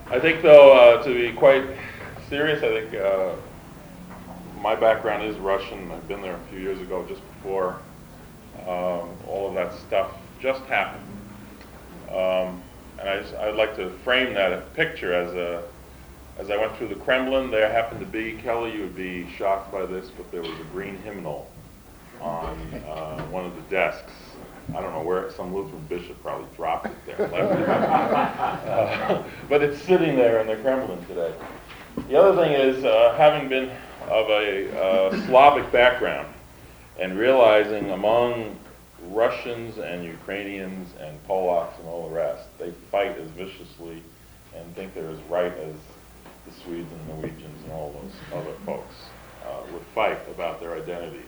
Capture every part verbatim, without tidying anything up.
I think, though, uh, to be quite serious, I think uh, my background is Russian. I've been there a few years ago, just before um, all of that stuff just happened. Um, and I just, I'd like to frame that picture as a, as I went through the Kremlin, there happened to be, Kelly, you would be shocked by this, but there was a green hymnal on uh, one of the desks. I don't know where, some Lutheran bishop probably dropped it there and left it. uh, but it's sitting there in the Kremlin today. The other thing is, uh, having been of a uh, Slavic background and realizing among Russians and Ukrainians and Polacks and all the rest, they fight as viciously and think they're as right as the Swedes and Norwegians and all those other folks uh, would fight about their identities.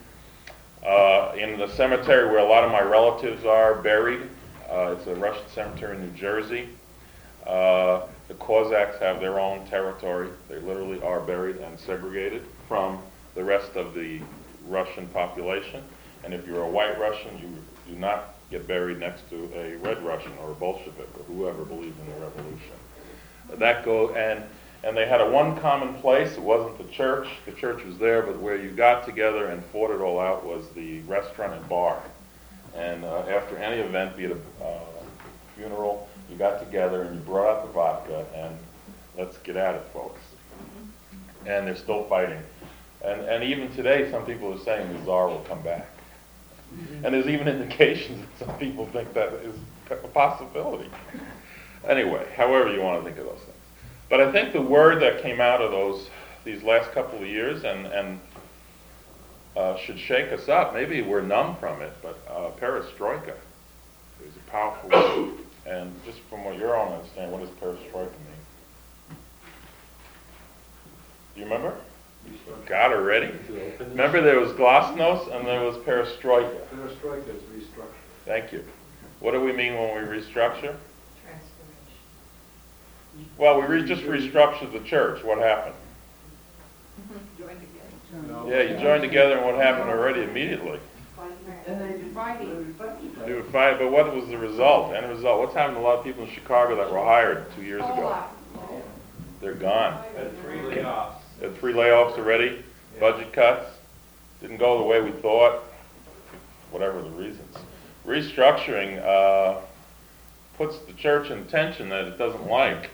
Uh, in the cemetery where a lot of my relatives are buried, uh, it's a Russian cemetery in New Jersey. Uh, the Cossacks have their own territory. They literally are buried and segregated from the rest of the Russian population. And if you're a white Russian, you do not get buried next to a red Russian or a Bolshevik or whoever believed in the revolution. That go and and they had a one common place. It wasn't the church. The church was there, but where you got together and fought it all out was the restaurant and bar. And uh, after any event, be it a uh, funeral, you got together and you brought out the vodka and let's get at it, folks. And they're still fighting. And and even today, some people are saying the Tsar will come back. And there's even indications that some people think that is a possibility. Anyway, however you want to think of those things. But I think the word that came out of those these last couple of years and, and uh, should shake us up, maybe we're numb from it, but uh, perestroika is a powerful word. And just from what your own understanding, what does perestroika mean? Do you remember? Got it already? Remember there was glasnost and there was perestroika. Perestroika is restructure. Thank you. What do we mean when we restructure? Well, we re- just restructured the church. What happened? Joined together. No. Yeah, you joined together, and what happened already immediately? And they divided. You would fight, but what was the result? End result? What's happened to a lot of people in Chicago that were hired two years ago? They're gone. Had three layoffs. Had three layoffs already, budget cuts, didn't go the way we thought, whatever the reasons. Restructuring uh, puts the church in tension that it doesn't like.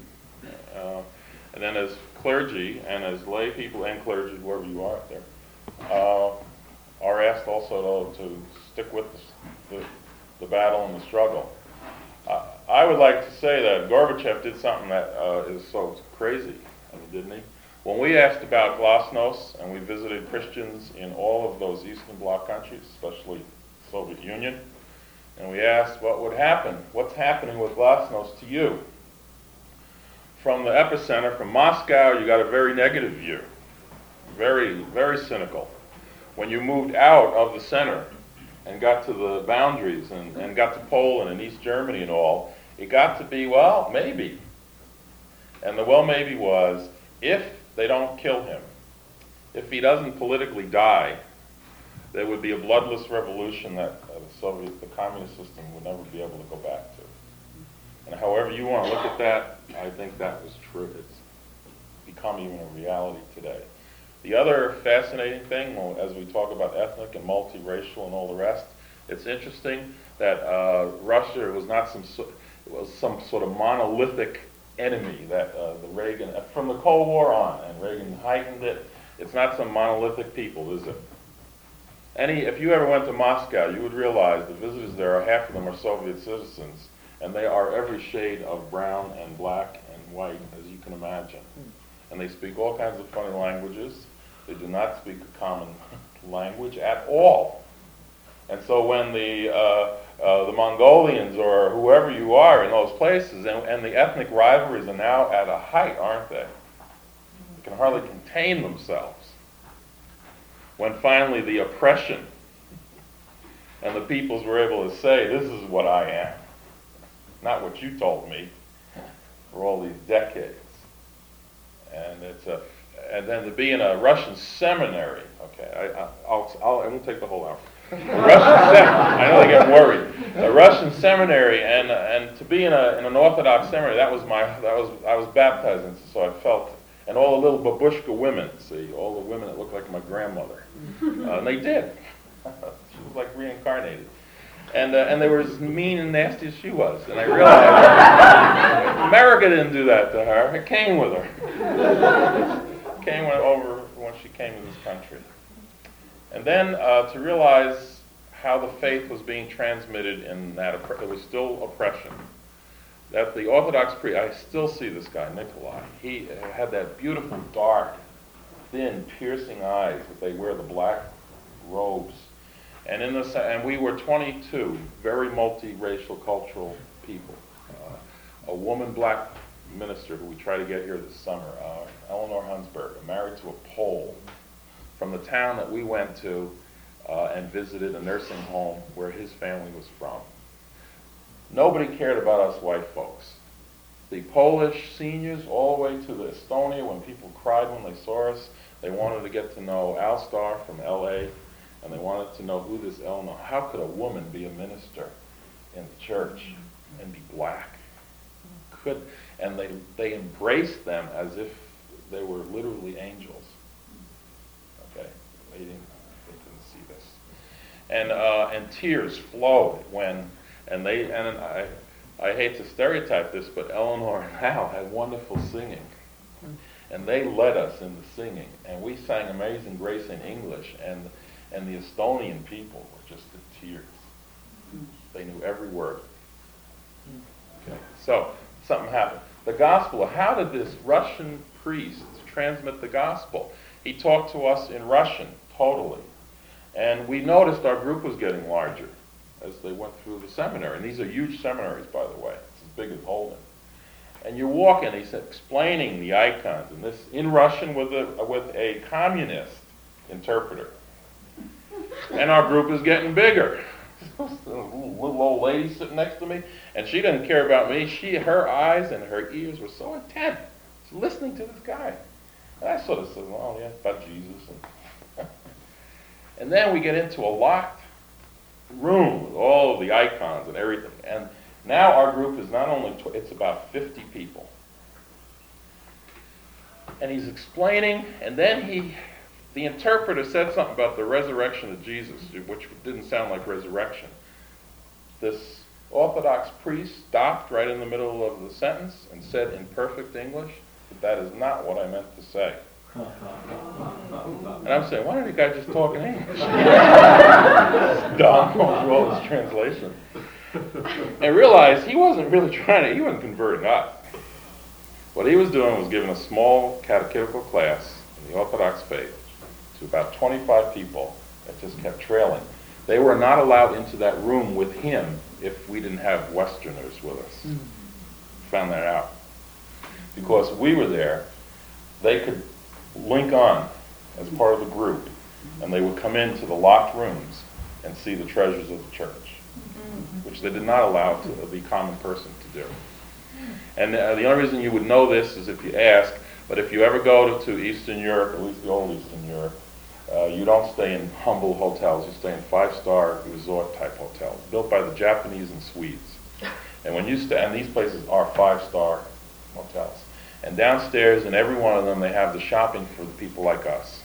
uh, and then as clergy and as lay people and clergy, whoever you are out there, uh, are asked also to, to stick with the, the, the battle and the struggle. Uh, I would like to say that Gorbachev did something that uh, is so crazy, I mean, didn't he? When we asked about glasnost, and we visited Christians in all of those Eastern Bloc countries, especially the Soviet Union, and we asked what would happen, what's happening with glasnost to you? From the epicenter, from Moscow, you got a very negative view, very, very cynical. When you moved out of the center and got to the boundaries and, and got to Poland and East Germany and all, it got to be, well, maybe. And the well maybe was, if they don't kill him, if he doesn't politically die, there would be a bloodless revolution that uh, the Soviet, the communist system would never be able to go back to. And however you want to look at that, I think that was true. It's become even a reality today. The other fascinating thing, well, as we talk about ethnic and multiracial and all the rest, it's interesting that uh, Russia was not some so, it was some sort of monolithic enemy that uh, the Reagan, from the Cold War on, and Reagan heightened it. It's not some monolithic people, is it? Any, if you ever went to Moscow, you would realize the visitors there, are half of them are Soviet citizens, and they are every shade of brown and black and white, as you can imagine. And they speak all kinds of funny languages. They do not speak a common language at all. And so when the uh, uh, the Mongolians or whoever you are in those places, and, and the ethnic rivalries are now at a height, aren't they? They can hardly contain themselves. When finally the oppression and the peoples were able to say, this is what I am, not what you told me for all these decades. And it's a and then to be in a Russian seminary, okay, I, I, I'll, I'll, I won't take the whole hour. Russian sem- I know they get worried. A Russian seminary, and and to be in a in an Orthodox seminary, that was my that was I was baptized into, so I felt, and all the little babushka women, see, all the women that looked like my grandmother, uh, and they did. She was like reincarnated, and uh, and they were as mean and nasty as she was, and I realized America didn't do that to her. It came with her. It came over when she came to this country. And then uh, to realize how the faith was being transmitted in that, opp- it was still oppression. That the Orthodox priest, I still see this guy, Nikolai. He had that beautiful, dark, thin, piercing eyes that they wear the black robes. And in the and we were twenty-two very multiracial, cultural people. Uh, a woman black minister who we try to get here this summer, uh, Eleanor Hunsberg, married to a Pole from the town that we went to uh, and visited a nursing home where his family was from. Nobody cared about us white folks. The Polish seniors, all the way to the Estonia, when people cried when they saw us, they wanted to get to know Alstar from L A, and they wanted to know who this Eleanor, how could a woman be a minister in the church and be black? Could, and they, they embraced them as if they were literally angels. Okay, they didn't, they couldn't see this, and uh, and tears flowed when, and they and I, I hate to stereotype this, but Eleanor and Hal had wonderful singing, and they led us in the singing, and we sang Amazing Grace in English, and and the Estonian people were just in tears. They knew every word. Okay, so something happened. The gospel. How did this Russian priest transmit the gospel? He talked to us in Russian, totally. And we noticed our group was getting larger as they went through the seminary. And these are huge seminaries, by the way. It's as big as Holden. And you walk in, he's explaining the icons, and this in Russian with a, with a communist interpreter. And our group is getting bigger. A little, little old lady sitting next to me, and she didn't care about me. She, her eyes and her ears were so intent, listening to this guy. And I sort of said, well, yeah, about Jesus. And, and then we get into a locked room with all of the icons and everything. And now our group is not only, tw- it's about fifty people. And he's explaining, and then he, the interpreter said something about the resurrection of Jesus, which didn't sound like resurrection. This Orthodox priest stopped right in the middle of the sentence and said in perfect English, that is not what I meant to say. And I'm saying, why didn't the guy just talk in English? Dumb through all this translation. And realized he wasn't really trying to, he wasn't converting us. What he was doing was giving a small catechetical class in the Orthodox faith to about twenty-five people that just kept trailing. They were not allowed into that room with him if we didn't have Westerners with us. Mm. Found that out. Because we were there, they could link on as part of the group, and they would come into the locked rooms and see the treasures of the church, mm-hmm. which they did not allow to, the common person to do. And uh, the only reason you would know this is if you ask, but if you ever go to, to Eastern Europe, at least the old Eastern Europe, uh, you don't stay in humble hotels, you stay in five-star resort-type hotels, built by the Japanese and Swedes. And when you stay, and these places are five-star hotels. And downstairs in every one of them, they have the shopping for the people like us.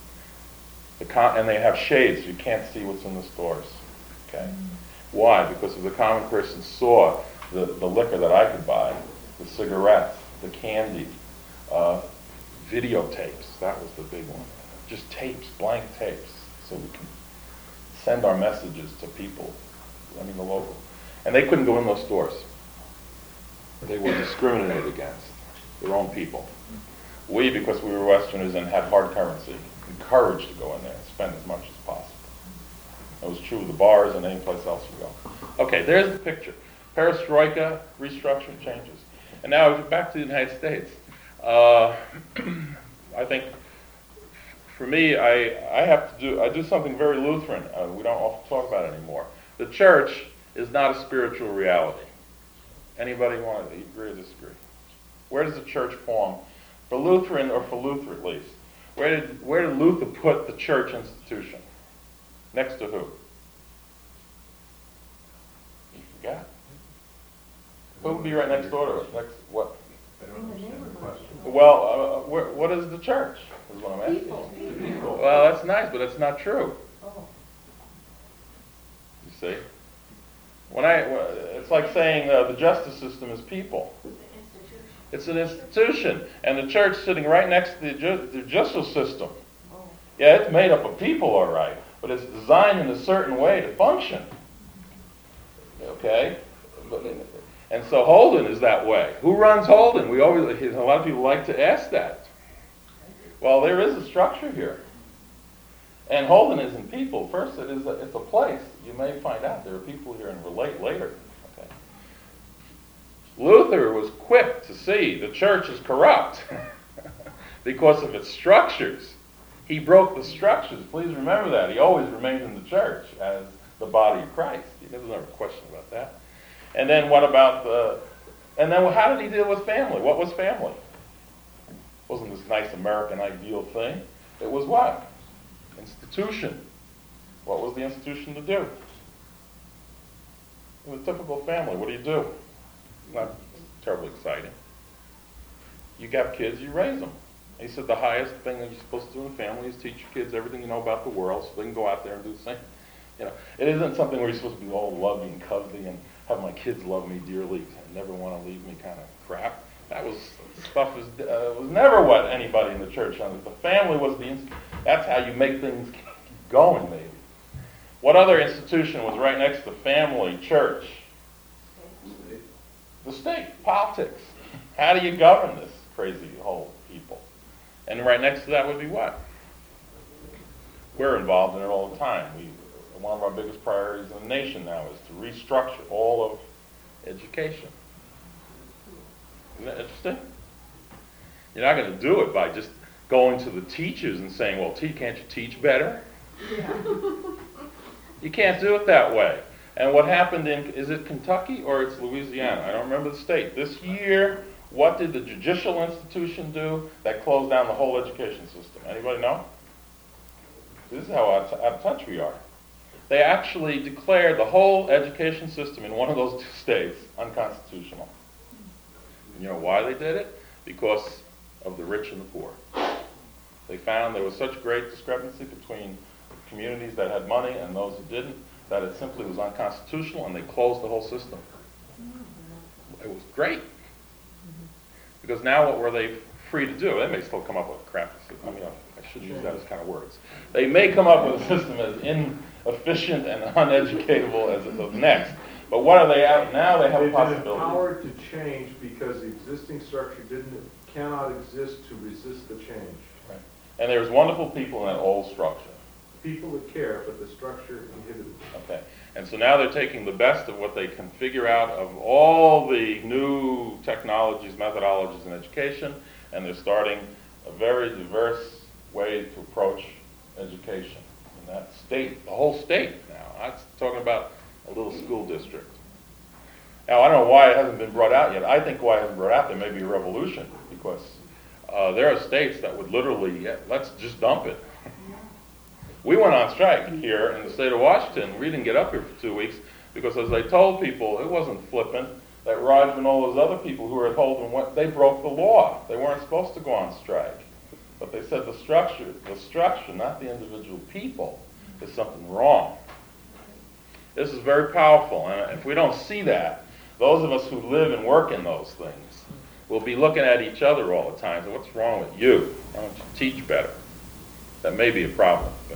The con- and they have shades, so you can't see what's in the stores. Okay, mm. Why? Because if the common person saw the, the liquor that I could buy, the cigarettes, the candy, uh, videotapes, that was the big one. Just tapes, blank tapes, so we can send our messages to people, I mean the local. And they couldn't go in those stores. They were discriminated against, their own people. We, because we were Westerners and had hard currency, encouraged to go in there and spend as much as possible. That was true of the bars and any place else you go. Okay, there's the picture. Perestroika, restructuring changes. And now back to the United States. Uh, I think for me, I, I have to do, I do something very Lutheran. Uh, we don't often talk about it anymore. The church is not a spiritual reality. Anybody want to agree or disagree? Where does the church form? For Lutheran, or for Luther at least, where did, where did Luther put the church institution? Next to who? got? Who would be right next door to it? Next, what? I don't understand the question. Well, uh, where, what is the church, is what I'm asking. People. People. Well, that's nice, but that's not true. Oh. You see? When I, it's like saying uh, the justice system is people. It's an institution, and the church sitting right next to the, ju- the judicial system. Oh. Yeah, it's made up of people, all right, but it's designed in a certain way to function. Okay? But, and so Holden is that way. Who runs Holden? We always, a lot of people like to ask that. Well, there is a structure here. And Holden isn't people. First, it is a, it's a place. You may find out there are people here and relate later. Okay. Luther was quick to see the church is corrupt because of its structures. He broke the structures. Please remember that. He always remained in the church as the body of Christ. There's never a question about that. And then what about the... And then how did he deal with family? What was family? Wasn't this nice American ideal thing? It was what? Institution. What was the institution to do? In a typical family, what do you do? Not terribly exciting. You got kids, you raise them. He said the highest thing that you're supposed to do in a family is teach your kids everything you know about the world so they can go out there and do the same. You know, it isn't something where you're supposed to be all lovey and cuddly and have my kids love me dearly and never want to leave me kind of crap. That was stuff was uh, was never what anybody in the church understood. The family was the inst- that's how you make things keep going, maybe. What other institution was right next to family, church? The state, politics. How do you govern this crazy whole people? And right next to that would be what? We're involved in it all the time. We, one of our biggest priorities in the nation now is to restructure all of education. Isn't that interesting? You're not going to do it by just going to the teachers and saying, well, te- can't you teach better? Yeah. You can't do it that way. And what happened in, is it Kentucky or it's Louisiana? I don't remember the state. This year, what did the judicial institution do that closed down the whole education system? Anybody know? This is how out of touch we are. They actually declared the whole education system in one of those two states unconstitutional. And you know why they did it? Because of the rich and the poor. They found there was such great discrepancy between communities that had money and those who didn't, that it simply was unconstitutional, and they closed the whole system. It was great. Because now what were they free to do? They may still come up with crap. I mean, I shouldn't use that as kind of words. They may come up with a system as inefficient and uneducatable as the next. But what are they at now? They have a They've been possibility. empowered to change because the existing structure didn't, cannot exist to resist the change. Right. And there's wonderful people in that old structure. People that care, but the structure inhibited. Okay. And so now they're taking the best of what they can figure out of all the new technologies, methodologies in education, and they're starting a very diverse way to approach education in that state, the whole state now. I'm talking about a little school district. Now, I don't know why it hasn't been brought out yet. I think why it hasn't brought out, there may be a revolution, because uh, there are states that would literally, yeah, let's just dump it. We went on strike here in the state of Washington. We didn't get up here for two weeks because, as I told people, it wasn't flippant that Roger and all those other people who were at Holden, went, they broke the law. They weren't supposed to go on strike. But they said the structure, the structure, not the individual people, is something wrong. This is very powerful, and if we don't see that, those of us who live and work in those things will be looking at each other all the time. So what's wrong with you? Why don't you teach better? That may be a problem, but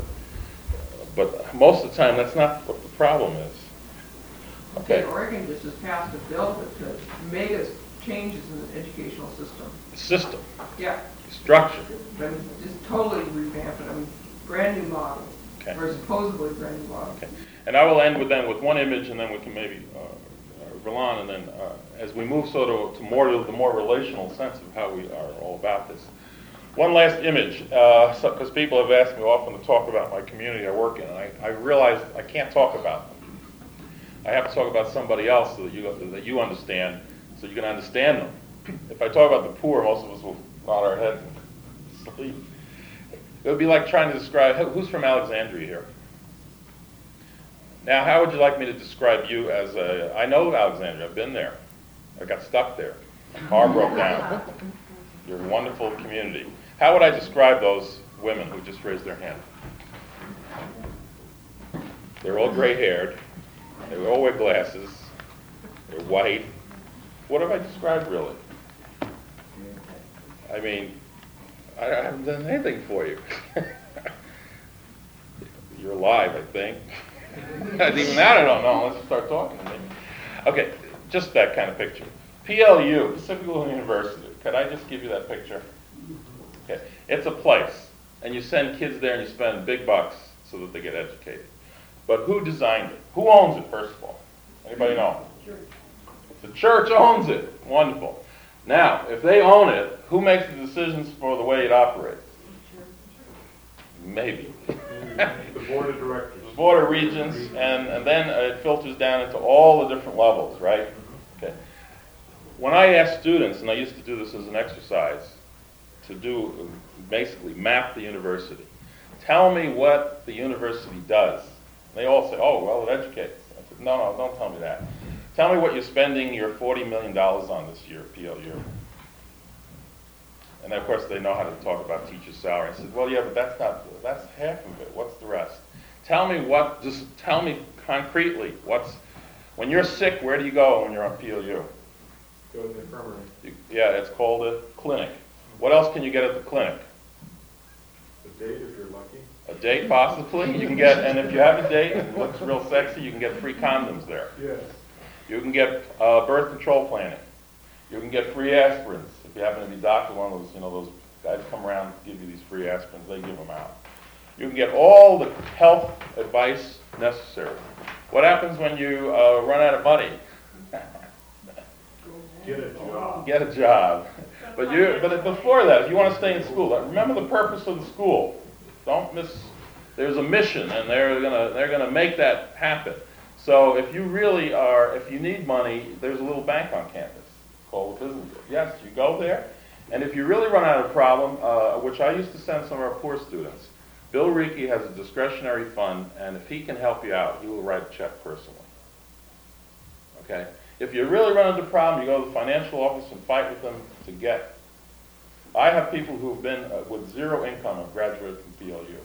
but most of the time that's not what the problem is. Okay. Oregon just has passed a bill that uh, made us changes in the educational system. The system, Yeah, the structure. I mean, just totally revamped it. I mean, brand new model, Okay. or supposedly brand new model. Okay. And I will end with then with one image, and then we can maybe uh, uh, Verlon, and then uh, as we move sort of to more to the more relational sense of how we are all about this. One last image, because uh, so, people have asked me often to talk about my community I work in, and I, I realize I can't talk about them. I have to talk about somebody else so that you that you understand, so you can understand them. If I talk about the poor, most of us will nod our heads and sleep. It would be like trying to describe, who's from Alexandria here? Now, how would you like me to describe you as a, I know Alexandria, I've been there. I got stuck there. My car broke down. You're a wonderful community. How would I describe those women who just raised their hand? They're all gray-haired. They all wear glasses. They're white. What have I described, really? I mean, I I haven't done anything for you. You're alive, I think. Even that I don't know unless you start talking to me. Okay, just that kind of picture. P L U, Pacific Lutheran University. Could I just give you that picture? Okay, it's a place, and you send kids there and you spend big bucks so that they get educated. But who designed it? Who owns it, first of all? Anybody know? The church owns it. Wonderful. Now, if they own it, who makes the decisions for the way it operates? Maybe. The board of directors. The board of regents, and, and then it filters down into all the different levels, right? Okay. When I ask students, and I used to do this as an exercise, to do, basically map the university. Tell me what the university does. They all say, oh, well, it educates. I said, no, no, don't tell me that. Tell me what you're spending your forty million dollars on this year, P L U. And of course, they know how to talk about teacher's salary. I said, well, yeah, but that's not, that's half of it. What's the rest? Tell me what, just tell me concretely, what's, when you're sick, where do you go when you're on P L U? Go to the infirmary. You, yeah, it's called a clinic. What else can you get at the clinic? A date if you're lucky. A date, possibly. You can get, and if you have a date and it looks real sexy, you can get free condoms there. Yes. You can get uh, birth control planning. You can get free aspirins. If you happen to be a doctor, one of those, you know, those guys come around and give you these free aspirins, they give them out. You can get all the health advice necessary. What happens when you uh, run out of money? Get a job. Get a job. But you, but before that, if you want to stay in school, remember the purpose of the school. Don't miss. There's a mission, and they're gonna they're gonna make that happen. So if you really are, if you need money, there's a little bank on campus called the Business Group. Yes, you go there, and if you really run out of a problem, uh, which I used to send some of our poor students, Bill Reiki has a discretionary fund, and if he can help you out, he will write a check personally. Okay? If you really run into a problem, you go to the financial office and fight with them to get. I have people who have been uh, with zero income and graduated from P L U.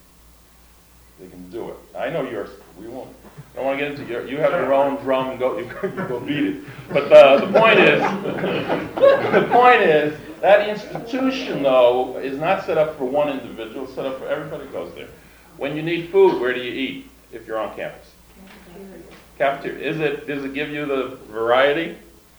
They can do it. I know yours. We won't. I don't want to get into your. You have your own drum and go. You, you go beat it. But uh, the point is, the point is that institution though is not set up for one individual. It's set up for everybody who goes there. When you need food, where do you eat if you're on campus? Cafeteria. Is it? Does it give you the variety?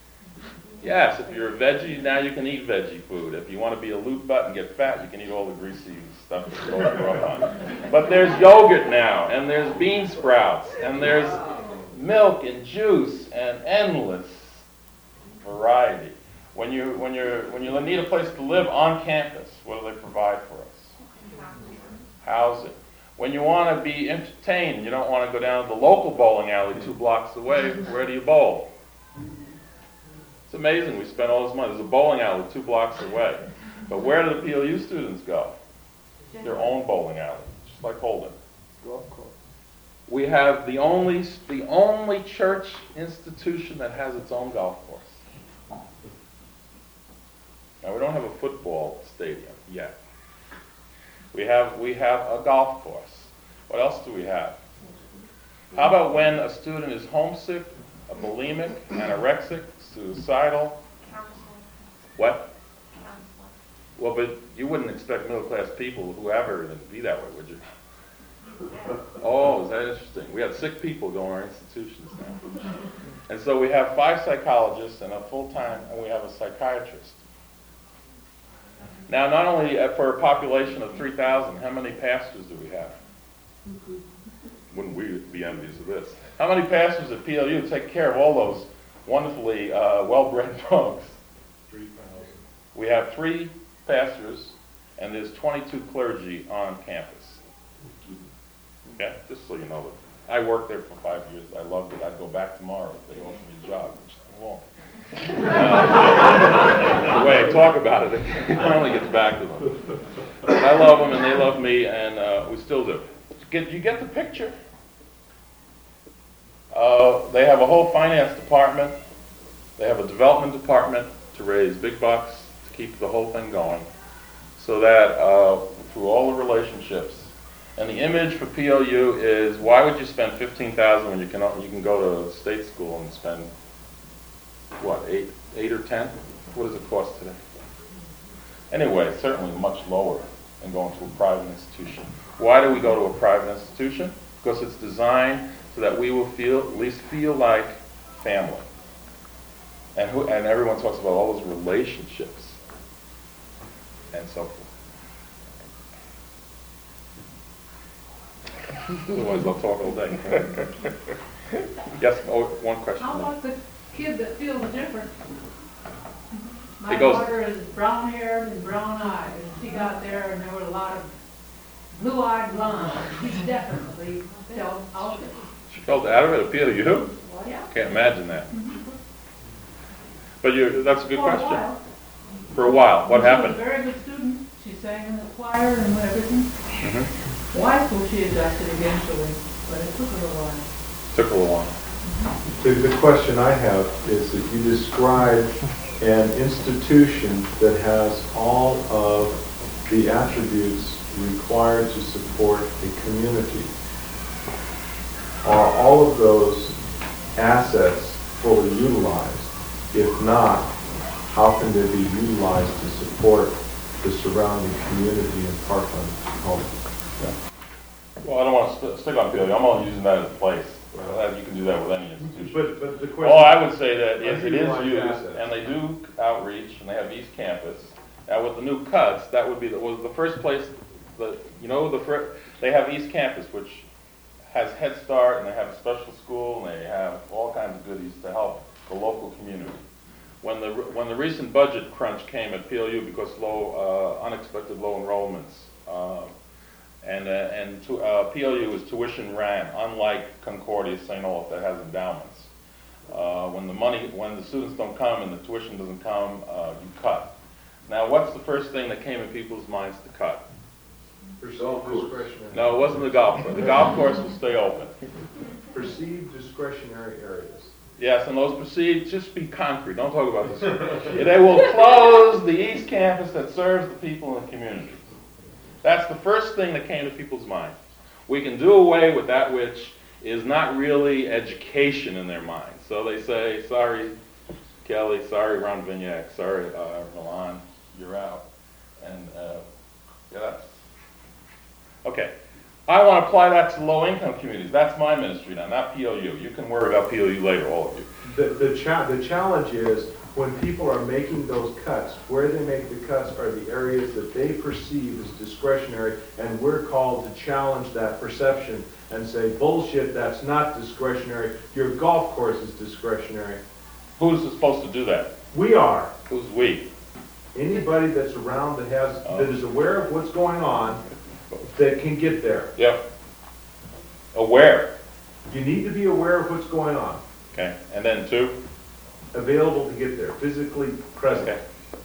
Yes. If you're a veggie, now you can eat veggie food. If you want to be a loot butt and get fat, you can eat all the greasy stuff that you all grew up on. But there's yogurt now, and there's bean sprouts, and there's milk and juice, and endless variety. When you when you're when you need a place to live on campus, what do they provide for us? Housing. When you want to be entertained and you don't want to go down to the local bowling alley two blocks away, where do you bowl? It's amazing we spend all this money. There's a bowling alley two blocks away. But where do the P L U students go? Their own bowling alley, just like Holden. Golf course. We have the only, the only church institution that has its own golf course. Now, we don't have a football stadium yet. We have, we have a golf course. What else do we have? How about when a student is homesick, a bulimic, anorexic, suicidal? What? Well, but you wouldn't expect middle-class people, whoever, to be that way, would you? Oh, is that interesting? We have sick people going to our institutions now. And so we have five psychologists and a full-time, and we have a psychiatrist. Now, not only for a population of three thousand, how many pastors do we have? Wouldn't we be envious of this? How many pastors at P L U take care of all those wonderfully uh, well-bred folks? Three thousand. We have three pastors, and there's twenty-two clergy on campus. Okay, just so you know that. I worked there for five years. I loved it. I'd go back tomorrow if they offered me a job, which I won't. Uh, the way I talk about it, it finally gets back to them. But I love them, and they love me, and uh, we still do. Get, you get the picture? Uh, they have a whole finance department, they have a development department to raise big bucks, to keep the whole thing going. So that, uh, through all the relationships, and the image for P O U is, why would you spend fifteen thousand when you can, you can go to state school and spend, what, eight, eight or ten? What does it cost today? Anyway, certainly much lower than going to a private institution. Why do we go to a private institution? Because it's designed so that we will feel, at least feel like family. And who, and everyone talks about all those relationships and so forth. Otherwise, I'll talk all day. Yes, oh, one question. How about the kid that feels different? My He goes- daughter is brown haired and brown eyed, and she got there and there were a lot of blue eyed blondes. She definitely felt out of it. She felt out of it, appeal to you? Well, yeah. Can't imagine that. But you, that's a good For a question. while. For a while, what She was happened? a very good student. She sang in the choir and everything. Mhm. Why, so she adjusted eventually, but it took her a while. Took a little while. The, the question I have is that you describe an institution that has all of the attributes required to support a community. Are all of those assets fully utilized? If not, how can they be utilized to support the surrounding community in Parkland home? Well, I don't want to st- stick on P O U. I'm only using that as a place. Uh, You can do that with any institution. But, but the question. Well, I would say that if it is Unutilized used, assets. and they do outreach, and they have East Campus, now with the new cuts, that would be, the was the first place, the, you know, the fir, they have East Campus, which has Head Start, and they have a special school, and they have all kinds of goodies to help the local community. When the, when the recent budget crunch came at P L U because low, uh, unexpected low enrollments, uh, and, uh, and to, uh, P L U is tuition ran, unlike Concordia Saint Olaf that has endowments. Uh, when the money, when the students don't come and the tuition doesn't come, uh, you cut. Now, what's the first thing that came in people's minds to cut? Perceived discretionary. No, it wasn't the golf course. The golf course will stay open. Perceived discretionary areas. Yes, and those proceed, just be concrete, don't talk about this. They will close the East Campus that serves the people in the community. That's the first thing that came to people's minds. We can do away with that which is not really education in their mind. So they say, sorry, Kelly, sorry, Ron Vignac, sorry, uh, Milan, you're out. And, uh, yeah, that's, okay. I want to apply that to low-income communities. That's my ministry now, not P L U. You can worry about P L U later, all of you. The, the cha, the challenge is, when people are making those cuts, where they make the cuts are the areas that they perceive as discretionary, and we're called to challenge that perception and say, bullshit, that's not discretionary, your golf course is discretionary. Who's supposed to do that? We are. Who's we? Anybody that's around that has, Oh. that is aware of what's going on, that can get there. Yep. Aware. You need to be aware of what's going on, Okay. And then two? available to get there, physically present. Okay.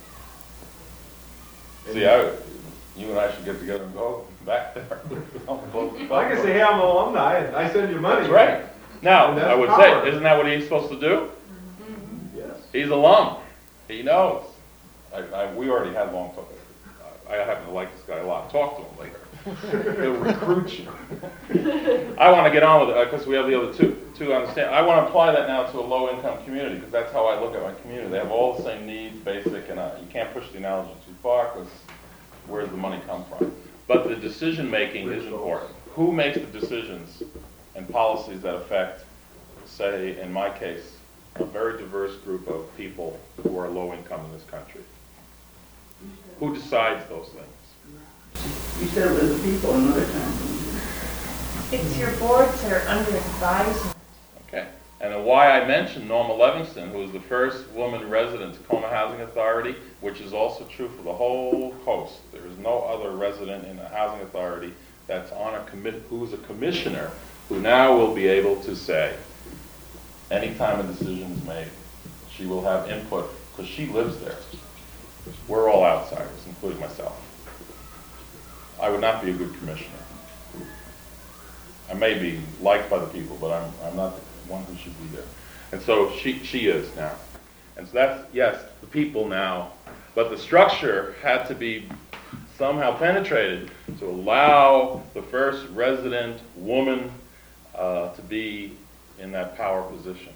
See, I, you and I should get together and go back there. Like I say, hey, I'm an alumni, and I send you money. That's right. Now, And that's I would power. say, isn't that what he's supposed to do? Yes. He's alum. He knows. I, I, we already had long talk. I happen to like this guy a lot. Talk to him later. He'll recruit you. I want to get on with it because we have the other two to understand. I want to apply that now to a low-income community because that's how I look at my community. They have all the same needs, basic, and uh, you can't push the analogy too far because where does the money come from? But the decision-making is important. Who makes the decisions and policies that affect, say, in my case, a very diverse group of people who are low-income in this country? Who decides those things? You said it was the people another time. It's your boards that are under advisement. Okay. And then why I mentioned Norma Livingston, who was the first woman resident to Tacoma Housing Authority, which is also true for the whole coast. There is no other resident in the housing authority that's on a commit, who's a commissioner, who now will be able to say, anytime a decision is made, she will have input, because she lives there. We're all outsiders, including myself. I would not be a good commissioner. I may be liked by the people, but I'm, I'm not, one who should be there. And so she, she is now. And so that's, yes, the people now, but the structure had to be somehow penetrated to allow the first resident woman uh, to be in that power position.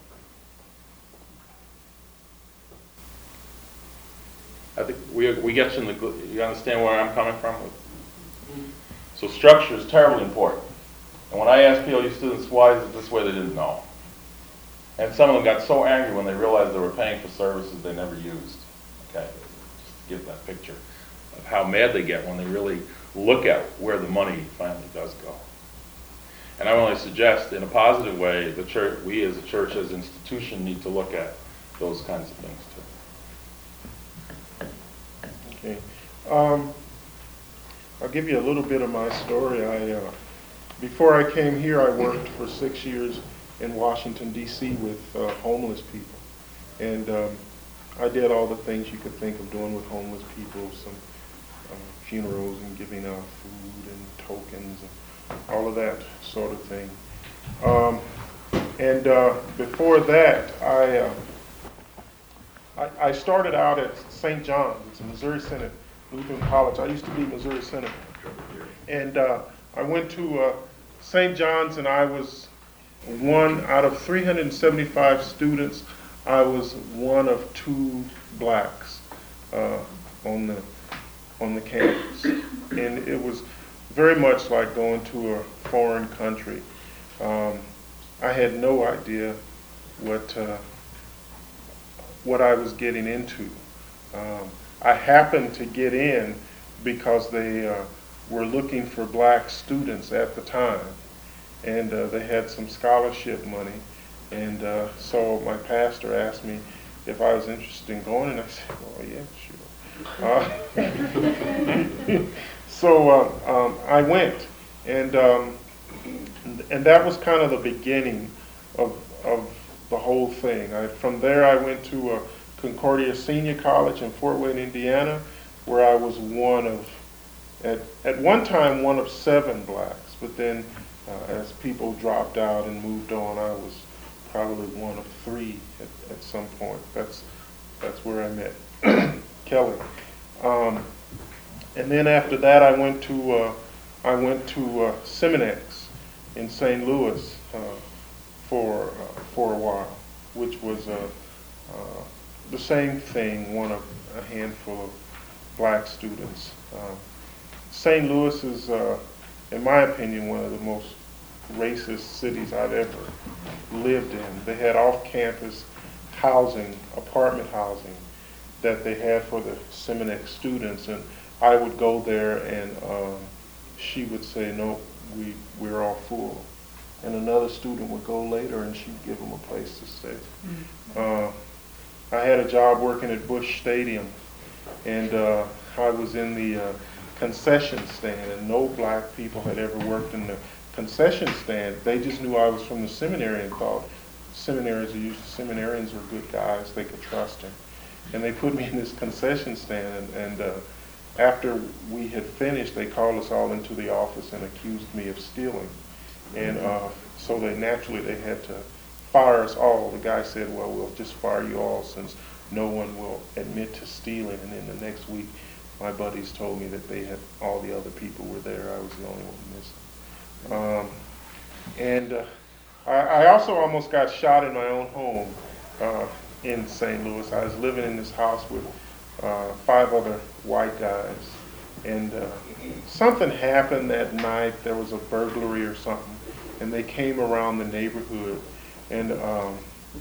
I think we, we get you in the, you understand where I'm coming from? So structure is terribly important. And when I asked P L U students why is it this way, they didn't know. And some of them got so angry when they realized they were paying for services they never used. Okay, just to give that picture of how mad they get when they really look at where the money finally does go. And I want to suggest, in a positive way, the church, we as a church, as an institution, need to look at those kinds of things too. Okay. Um, I'll give you a little bit of my story. I, uh, before I came here, I worked for six years in Washington, D C with uh, homeless people. And um, I did all the things you could think of doing with homeless people, some uh, funerals and giving out food and tokens and all of that sort of thing. Um, and uh, before that, I, uh, I I started out at Saint John's. It's a Missouri Synod Lutheran College. I used to be Missouri Synod. And uh, I went to uh, Saint John's, and I was one out of three hundred seventy-five students. I was one of two blacks uh, on the on the campus, and it was very much like going to a foreign country. Um, I had no idea what uh, what I was getting into. Um, I happened to get in because they uh, were looking for black students at the time, and uh, they had some scholarship money. And uh, so my pastor asked me if I was interested in going, and I said, "Oh yeah, sure." Uh, so uh, um, I went, and um, and that was kind of the beginning of of the whole thing. I, from there, I went to uh, Concordia Senior College in Fort Wayne, Indiana, where I was one of, at at one time, one of seven blacks. But then, uh, as people dropped out and moved on, I was probably one of three at, at some point. That's that's where I met Kelly. Um, and then after that, I went to uh, I went to uh, Seminex in Saint Louis uh, for uh, for a while, which was uh, uh, the same thing. One of a handful of black students. Uh, Saint Louis is, uh, in my opinion, one of the most racist cities I've ever lived in. They had off-campus housing, apartment housing, that they had for the Seminex students, and I would go there, and um, she would say, "No, we we're all full," and another student would go later, and she'd give them a place to stay. Mm-hmm. uh, I had a job working at Busch Stadium, and uh, I was in the uh, concession stand, and no black people had ever worked in the concession stand. They just knew I was from the seminary and thought seminaries are usually seminarians are good guys, they could trust them. And they put me in this concession stand, and, and uh, after we had finished, they called us all into the office and accused me of stealing. And uh, so they naturally they had to fire us all. The guy said, "Well, we'll just fire you all since no one will admit to stealing." And then the next week, my buddies told me that they had all the other people were there. I was the only one missing. Um, and uh, I, I also almost got shot in my own home uh, in Saint Louis. I was living in this house with uh, five other white guys, and uh, something happened that night. There was a burglary or something, and they came around the neighborhood, and um,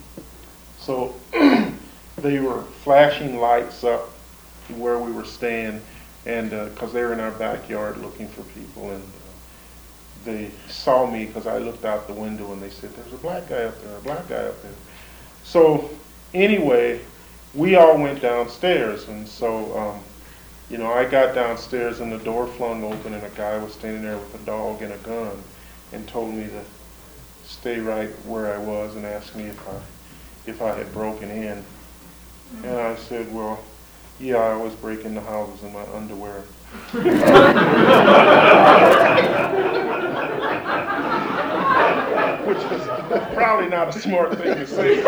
so they were flashing lights up where we were staying, and because uh, they were in our backyard looking for people, and they saw me because I looked out the window, and they said, "There's a black guy up there, a black guy up there." So anyway, we all went downstairs, and so um, you know, I got downstairs, and the door flung open, and a guy was standing there with a dog and a gun, and told me to stay right where I was, and asked me if I if I had broken in, and I said, "Well, yeah, I was breaking the houses in my underwear." Which Probably not a smart thing to say.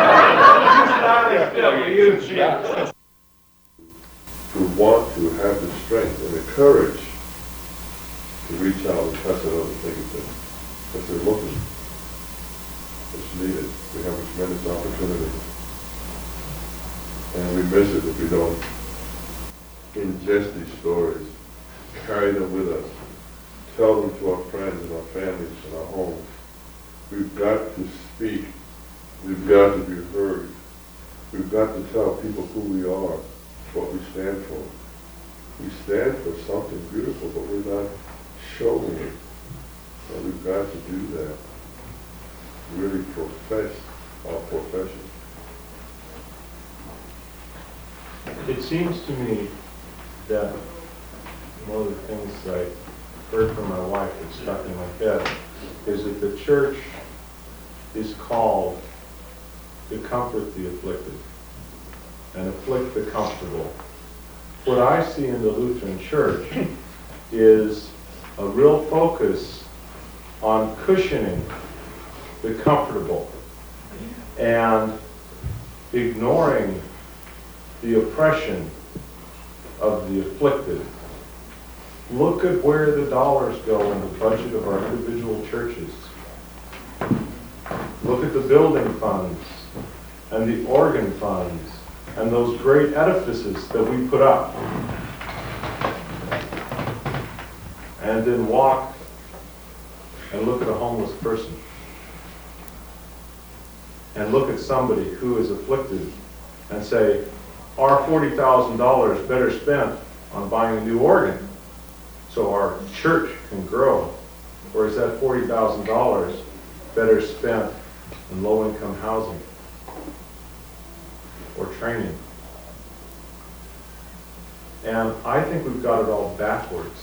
To want to have the strength and the courage to reach out and touch another, take it there. Because they're looking. It's needed. We have a tremendous opportunity. And we miss it if we don't ingest these stories, carry them with us, tell them to our friends and our families and our homes. We've got to speak. We've got to be heard. We've got to tell people who we are, what we stand for. We stand for something beautiful, but we're not showing it. And we've got to do that. Really profess our profession. It seems to me that one of the things I heard from my wife that stuck in my head is that the church is called to comfort the afflicted and afflict the comfortable. What I see in the Lutheran Church is a real focus on cushioning the comfortable and ignoring the oppression of the afflicted. Look at where the dollars go in the budget of our individual churches. Look at the building funds and the organ funds and those great edifices that we put up. And then walk and look at a homeless person. And look at somebody who is afflicted and say, our forty thousand dollars better spent on buying a new organ so our church can grow? Or is that forty thousand dollars better spent in low-income housing or training? And I think we've got it all backwards.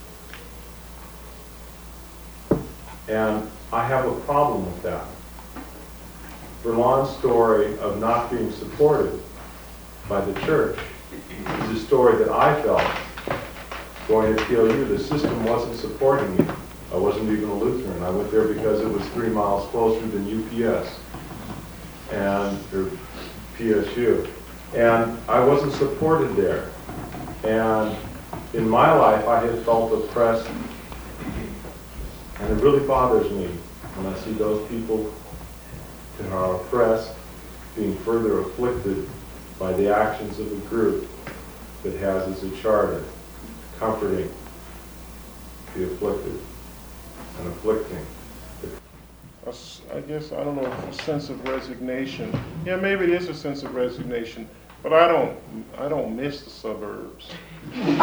And I have a problem with that. Verlon's story of not being supported by the church is a story that I felt going to P L U. The system wasn't supporting me. I wasn't even a Lutheran. I went there because it was three miles closer than U P S and or P S U. And I wasn't supported there. And in my life, I had felt oppressed. And it really bothers me when I see those people that are oppressed being further afflicted by the actions of a group that has as a charter comforting the afflicted and afflicting. A s- I guess, I don't know, if a sense of resignation. Yeah, maybe it is a sense of resignation, but I don't, I don't miss the suburbs. Because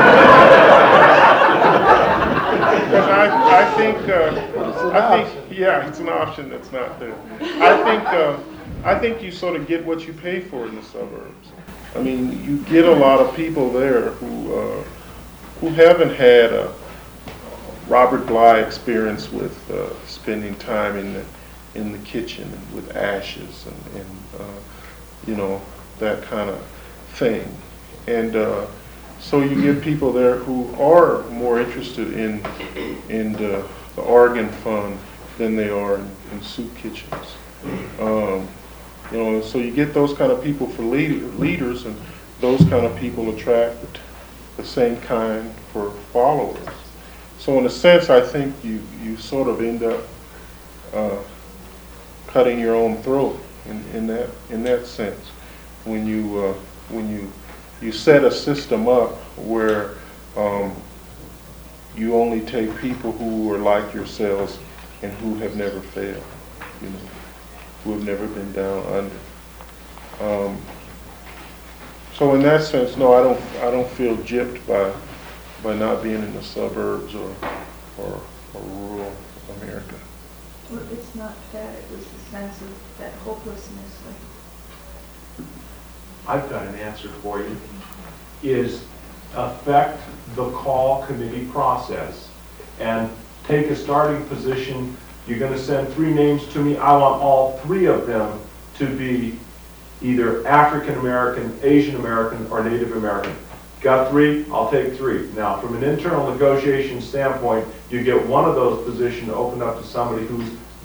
I, I think, uh, I think, yeah, it's an option that's not there. I think, uh, I think you sort of get what you pay for in the suburbs. I mean, you get a lot of people there who, uh, who haven't had a Robert Bly experience with uh, spending time in the in the kitchen and with ashes and, and uh, you know, that kind of thing. And uh, so you get people there who are more interested in in the, the organ fund than they are in, in soup kitchens. Um, you know, so you get those kind of people for lead, leaders, and those kind of people attract the same kind for followers. So in a sense, I think you, you sort of end up uh, cutting your own throat in, in that in that sense when you uh, when you you set a system up where um, you only take people who are like yourselves and who have never failed, you know, who have never been down under. Um, so in that sense, no, I don't I don't feel gypped by by not being in the suburbs or or, or rural America. Well, it's not that, it was the sense of that hopelessness. Like, I've got an answer for you. Is affect the call committee process and take a starting position. You're going to send three names to me. I want all three of them to be either African American, Asian American, or Native American. Got three? I'll take three. Now, from an internal negotiation standpoint, you get one of those positions open up to somebody who's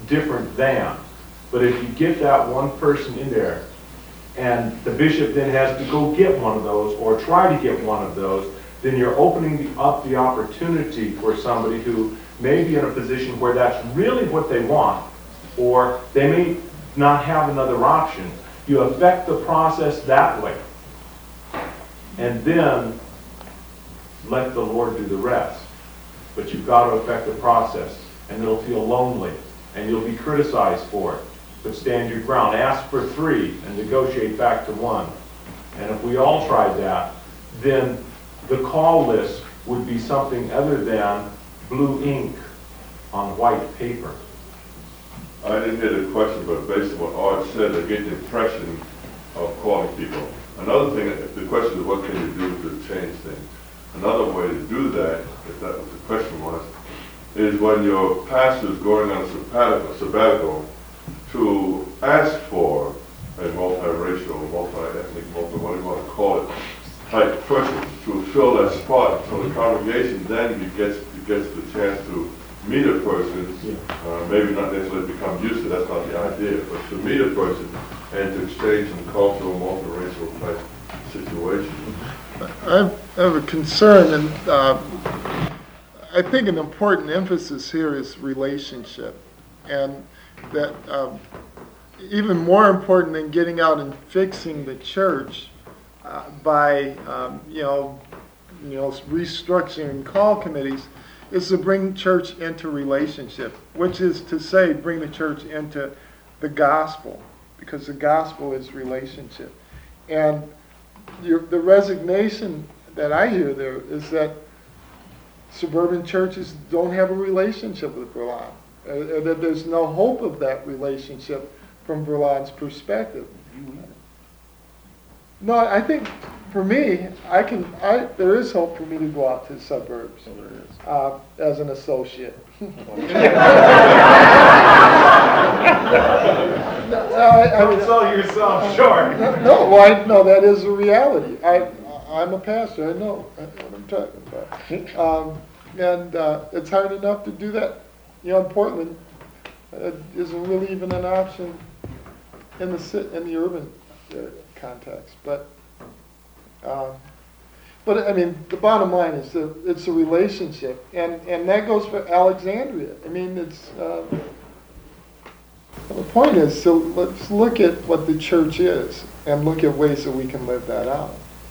different than. But if you get that one person in there, and the bishop then has to go get one of those, or try to get one of those, then you're opening up the opportunity for somebody who may be in a position where that's really what they want, or they may not have another option. You affect the process that way. And then let the Lord do the rest. But you've got to affect the process, and it'll feel lonely, and you'll be criticized for it. But stand your ground. Ask for three and negotiate back to one. And if we all tried that, then the call list would be something other than blue ink on white paper. I didn't hear the question, but based on what Art said, I get the impression of calling people. Another thing, if the question is what can you do to change things? Another way to do that, if that was the question was, is when your pastor is going on a sabbatical, sabbatical to ask for a multiracial, multi-ethnic, multi, what do you want to call it, type person to fill that spot. So the congregation then gets, gets the chance to meet a person, uh, maybe not necessarily become used to, that's not the idea, but to meet a person and to exchange some cultural, multiracial type situation. I have, I have a concern, and uh, I think an important emphasis here is relationship, and that um, even more important than getting out and fixing the church uh, by um, you know you know restructuring call committees is to bring church into relationship, which is to say bring the church into the gospel, because the gospel is relationship. And your, the resignation that I hear there is that suburban churches don't have a relationship with Verlon, uh, that there's no hope of that relationship from Verlon's perspective. No, I think for me, I can. I there is hope for me to go out to the suburbs uh, as an associate. no, I, I Don't sell yourself short. No, well, I, no, that is a reality. I, I'm a pastor. I know what I'm talking about. Um, and uh, it's hard enough to do that. You know, in Portland, it isn't really even an option in the sit in the urban uh, context. But, uh, but I mean, the bottom line is that it's a relationship, and and that goes for Alexandria. I mean, it's. Uh, The point is, so let's look at what the church is and look at ways that we can live that out.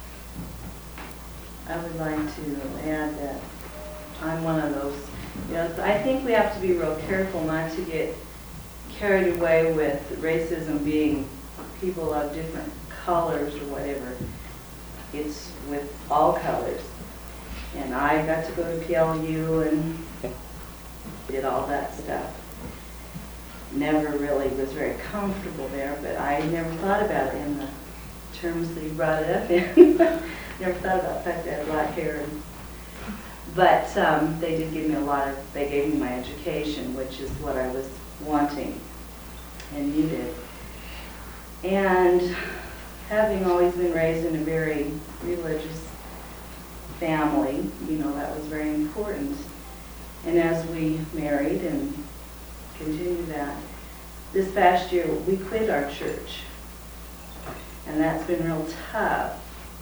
I would like to add that I'm one of those, you know, I think we have to be real careful not to get carried away with racism being people of different colors or whatever. It's with all colors. And I got to go to P L U and did all that stuff. Never really was very comfortable there, but I never thought about it in the terms that you brought it up in. Never thought about the fact that I had black hair. And, but um, they did give me a lot of, they gave me my education, which is what I was wanting and needed. And having always been raised in a very religious family, you know, that was very important. And as we married and continue that, this past year we quit our church, and that's been real tough.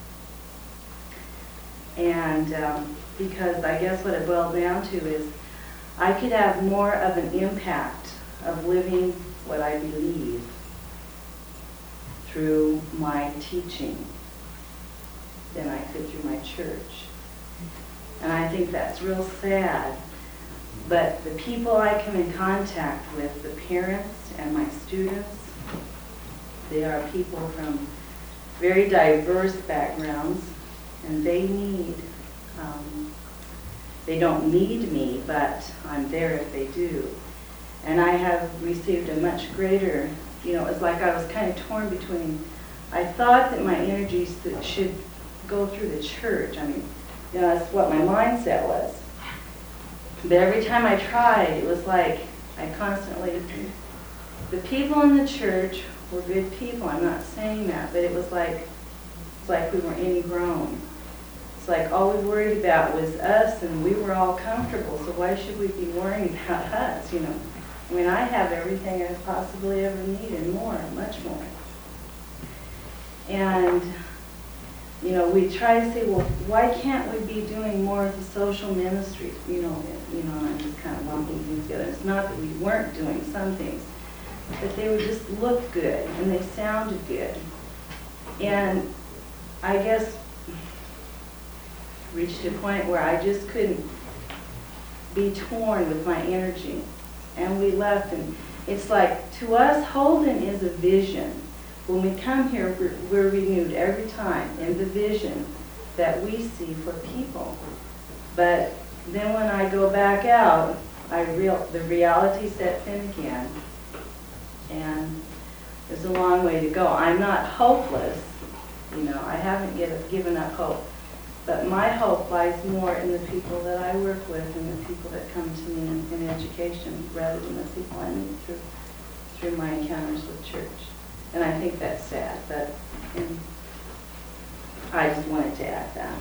And um, because I guess what it boiled down to is I could have more of an impact of living what I believe through my teaching than I could through my church. And I think that's real sad. But the people I come in contact with, the parents and my students, they are people from very diverse backgrounds, and they need, um, they don't need me, but I'm there if they do. And I have received a much greater, you know, it's like I was kind of torn between, I thought that my energies that should go through the church. I mean, you know, that's what my mindset was. But every time I tried, it was like I constantly, the people in the church were good people. I'm not saying that, but it was like, it's like we were ingrown. It's like all we worried about was us, and we were all comfortable. So why should we be worrying about us? You know, I mean, I have everything I possibly ever need and more, much more. And, you know, we try to say, well, why can't we be doing more of the social ministry? You know, you know, I'm just kind of lumping things together. It's not that we weren't doing some things, but they would just look good and they sounded good. And I guess reached a point where I just couldn't be torn with my energy. And we left, and it's like, to us, Holden is a vision. When we come here, we're, we're renewed every time in the vision that we see for people. But then when I go back out, I real the reality sets in again, and there's a long way to go. I'm not hopeless, you know, I haven't give, given up hope. But my hope lies more in the people that I work with and the people that come to me in, in education rather than the people I meet through, through my encounters with church. And I think that's sad, but and I just wanted to add that.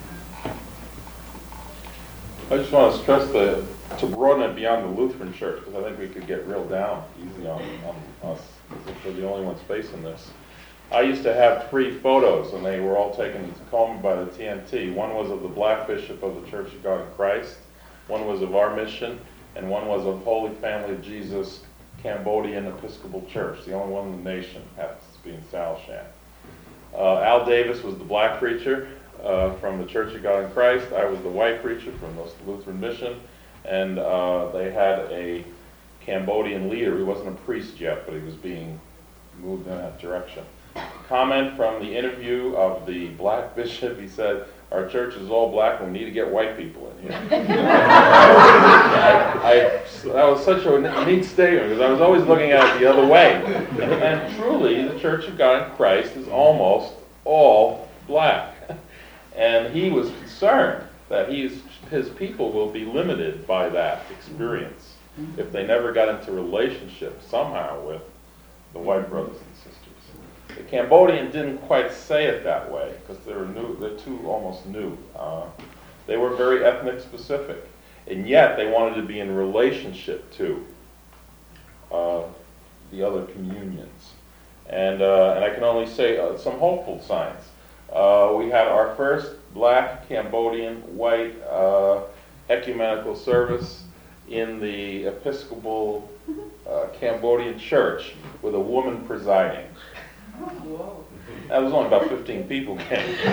I just want to stress the, to broaden it beyond the Lutheran Church, because I think we could get real down easy on, on us, as if we're the only ones facing this. I used to have three photos, and they were all taken in Tacoma by the T N T. One was of the Black Bishop of the Church of God in Christ, one was of our mission, and one was of Holy Family of Jesus Cambodian Episcopal Church, the only one in the nation, happens to be in Salishan. Uh, Al Davis was the black preacher uh, from the Church of God in Christ. I was the white preacher from the Lutheran Mission, and uh, they had a Cambodian leader. He wasn't a priest yet, but he was being moved in that direction. Comment from the interview of the black bishop, he said, "Our church is all black and we need to get white people in here." I, I, that was such a neat statement, because I was always looking at it the other way. And, and truly, the Church of God in Christ is almost all black. And he was concerned that he's, his people will be limited by that experience if they never got into relationship somehow with the white brothers and sisters. The Cambodian didn't quite say it that way, because they're new. They're too almost new. Uh, they were very ethnic specific, and yet they wanted to be in relationship to uh, the other communions. And uh, and I can only say uh, some hopeful signs. Uh, we had our first black, Cambodian, white uh, ecumenical service in the Episcopal uh, Cambodian Church with a woman presiding. Whoa. That was only about fifteen people came. I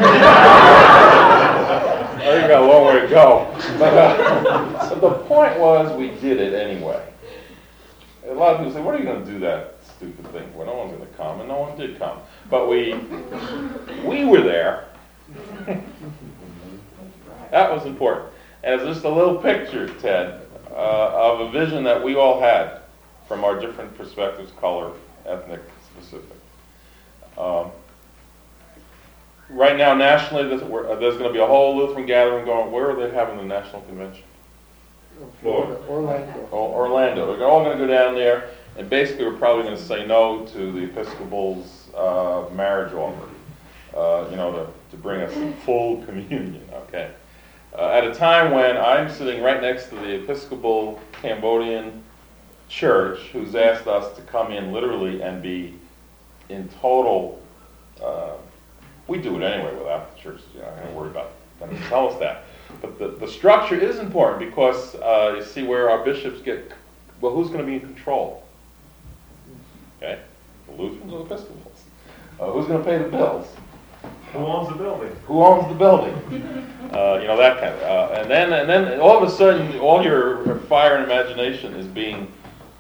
think we got a long way to go. But, uh, but the point was, we did it anyway. A lot of people say, "What are you going to do that stupid thing?" Well, no one's going to come, and no one did come. But we, we were there. That was important. And it's just a little picture, Ted, uh, of a vision that we all had from our different perspectives, color, ethnic, specific. Um, right now, nationally, there's, uh, there's going to be a whole Lutheran gathering going. Where are they having the national convention? Florida. Orlando. Oh, Orlando. We're all going to go down there, and basically, we're probably going to say no to the Episcopal's uh, marriage offer. Uh, you know, to, to bring us full communion. Okay. Uh, at a time when I'm sitting right next to the Episcopal Cambodian Church, who's asked us to come in literally and be in total, uh, we do it anyway without the church, you know, I don't worry about them to tell us that. But the, the structure is important, because uh, you see where our bishops get, well, who's going to be in control? Okay, the Lutherans or the Episcopals? Uh, who's going to pay the bills? Who owns the building? Who owns the building? Uh, you know, that kind of, uh, and then and then all of a sudden, all your fire and imagination is being,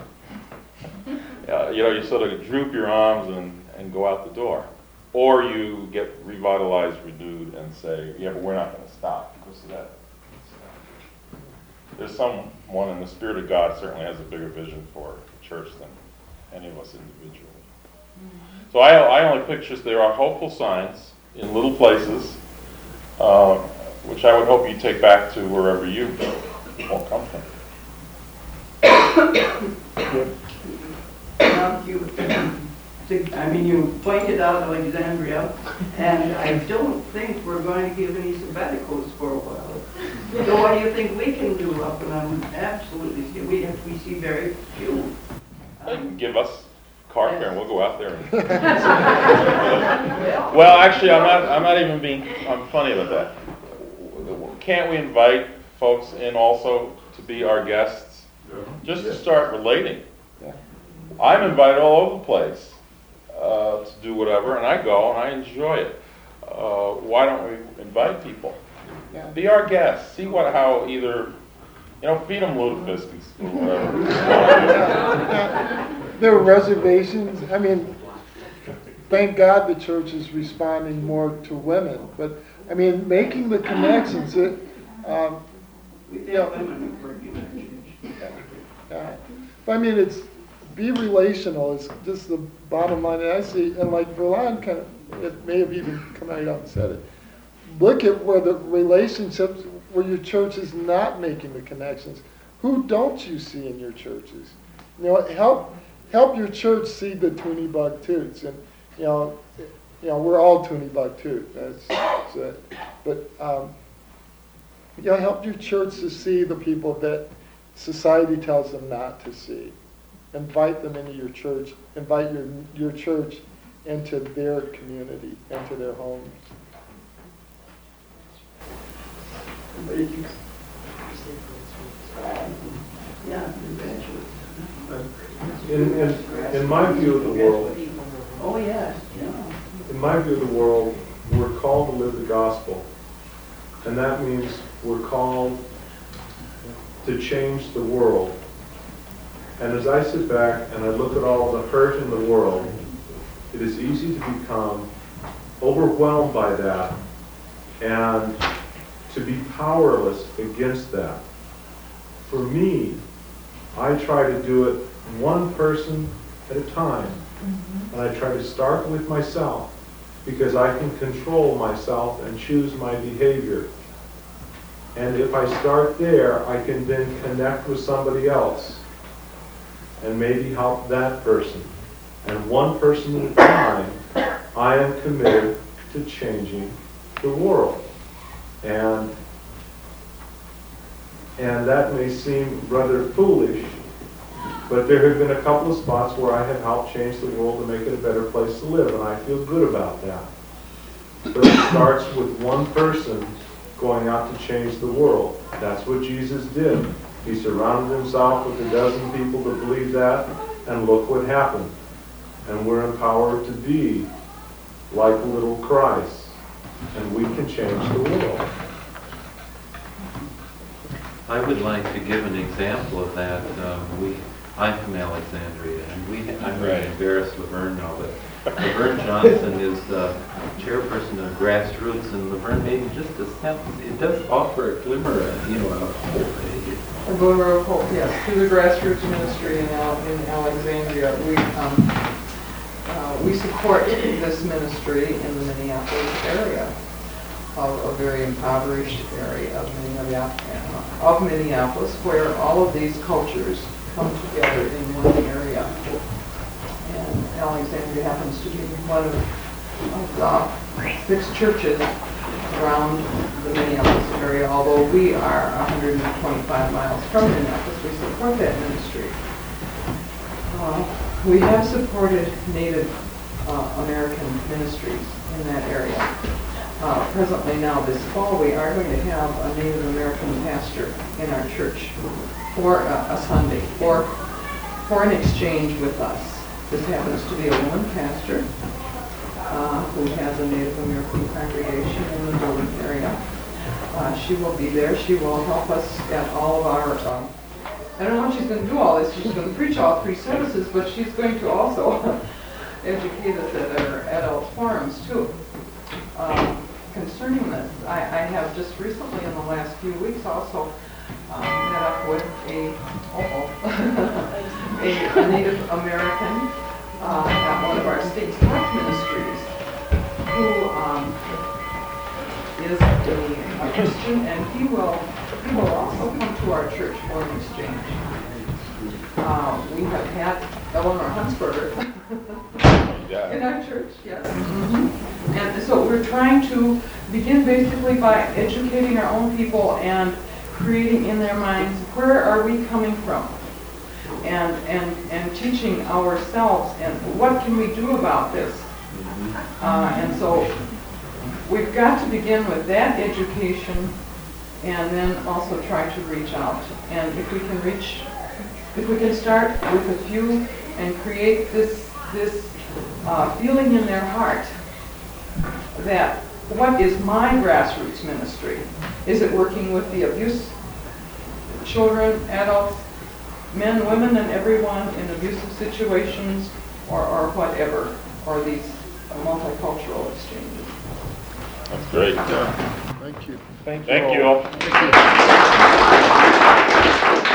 uh, you know, you sort of droop your arms and, and go out the door. Or you get revitalized, renewed, and say, yeah, but we're not going to stop because of that. There's someone in the Spirit of God certainly has a bigger vision for the church than any of us individually. So I, I only picture there are hopeful signs in little places, uh, which I would hope you take back to wherever you all come from. Thank you. to- I mean, you pointed out Alexandria, and I don't think we're going to give any sabbaticals for a while. So what do you think we can do up and I'm absolutely, see- we, we see very few. They can give us car fare and we'll go out there. And well, actually, I'm not. I'm not even being. I'm funny about that. Can't we invite folks in also to be our guests, just to start relating? I'm invited all over the place uh, to do whatever, and I go and I enjoy it. Uh, why don't we invite people? Be our guests. See what how either. You know, feed them lutefisk or whatever. There are reservations. I mean, thank God the church is responding more to women. But, I mean, making the connections. It, um, We you think know, women are working on it. uh, but, I mean, it's, be relational is just the bottom line. And I see, and like Verlon kind of, it may have even come out and said it. Look at where the relationships, where your church is not making the connections. Who don't you see in your churches? You know, help help your church see the Toonie Bug Toots, and you know, you know, we're all Toonie Bug Toot. That's, that's it. But um, you know, help your church to see the people that society tells them not to see. Invite them into your church. Invite your your church into their community, into their homes. Yeah, eventually. In, in, in my view of the world, Oh, yes, yeah. in my view of the world, we're called to live the gospel. And that means we're called to change the world. And as I sit back and I look at all the hurt in the world, it is easy to become overwhelmed by that and to be powerless against that. For me, I try to do it one person at a time. And I try to start with myself because I can control myself and choose my behavior. And if I start there, I can then connect with somebody else and maybe help that person. And one person at a time, I am committed to changing the world. And and that may seem rather foolish, but there have been a couple of spots where I have helped change the world to make it a better place to live, and I feel good about that. But it starts with one person going out to change the world. That's what Jesus did. He surrounded himself with a dozen people that believed that, and look what happened. And we're empowered to be like little Christ, and we can change the world. I would like to give an example of that. Um, we, I'm from Alexandria, and we, I'm really embarrassed Laverne now, but Laverne Johnson is the chairperson of Grassroots, and Laverne, maybe just a sentence, it does offer a glimmer, of, you know, of hope. A glimmer of hope, yes, through the Grassroots Ministry in, Al- in Alexandria. We, um, uh, we support this ministry in the Minneapolis area, of a very impoverished area of Minneapolis, of Minneapolis, where all of these cultures come together in one area. And Alexandria happens to be one of, of the six churches around the Minneapolis area. Although we are one hundred twenty-five miles from Minneapolis, we support that ministry. Uh, we have supported Native uh, American ministries in that area. Uh, presently now this fall we are going to have a Native American pastor in our church for a, a Sunday for, for an exchange with us. This happens to be a woman pastor uh, who has a Native American congregation in the Duluth area. Uh, she will be there. She will help us at all of our, um, I don't know how she's going to do all this. She's going to preach all three services, but she's going to also educate us at our adult forums too. Um, concerning this, I, I have just recently in the last few weeks also um, met up with a, uh-oh, a, a Native American uh, at one of our state park ministries who um, is a, a Christian, and he will he will also come to our church for an exchange. Uh, we have had Eleanor Hunsberger yeah. In our church, yes. And so we're trying to begin basically by educating our own people and creating in their minds, where are we coming from? And, and, and teaching ourselves, and what can we do about this? Uh, and so we've got to begin with that education and then also try to reach out. And if we can reach, if we can start with a few and create this, this uh, feeling in their heart that what is my grassroots ministry? Is it working with the abuse, children, adults, men, women, and everyone in abusive situations, or, or whatever, or these multicultural exchanges? That's great. Thank you. Thank you all. Thank you.